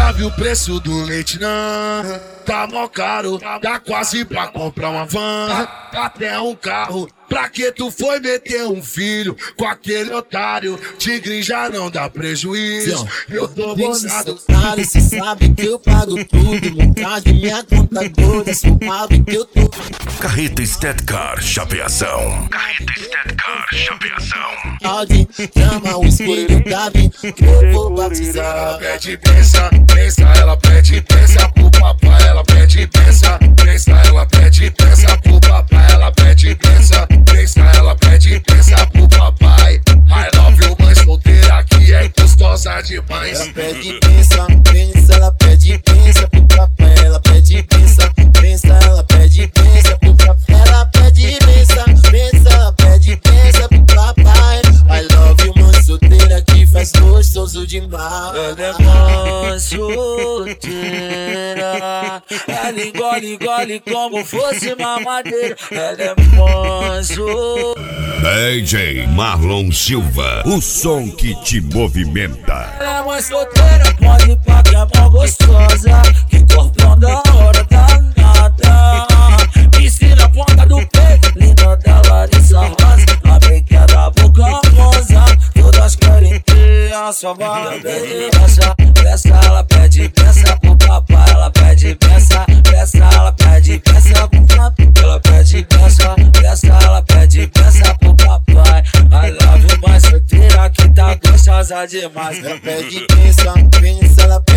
Já viu o preço do leite não? Tá mó caro, dá quase pra comprar uma van, até um carro. Pra que tu foi meter um filho com aquele otário? Tigre já não dá prejuízo. Eu tô bolado. Cê sabe que eu pago tudo. Montagem minha conta toda. Cê sabe que eu tô. Carreta Estética Chapeação. Carreta Estética Chapeação. Audi, chama o espelho Davi, que eu vou batizar. Ela pede pensa, pensa, ela pede pensa pro papai. Ela pede pensa, pensa, ela pede pensa pro papai. Ela pede pensa, pensa, ela pede pensa pro papai. I love you, mãe solteira que é gostosa demais. Ela pede pensa, pensa, ela pede pensa pro papai. Ela pede pensa, pensa, ela pede pensa pro papai. Ela pede pensa, pensa, ela pede pensa pro papai. I love you, mãe solteira que faz gostoso demais. Ela é mãe solteira, ela engole como fosse mamadeira. Ela é mãe solteira. DJ Marlon Silva, o som que te movimenta. Ela é mãe solteira, pode pá que é mó gostosa. Que corpão da hora danada. Piscina na ponta do peito, linda da Larissa Rosa. A pequena boca rosa, todas querem ter a sua barra. Pensa, pensa, ela pede pensa pro papai. Ela pede pensa, pensa, ela pede pensa pro papai. Ela pede pensa, pensa, ela pede pensa pro papai. I love you, mãe solteira que tá gostosa demais. Ela pede pensa, pensa, ela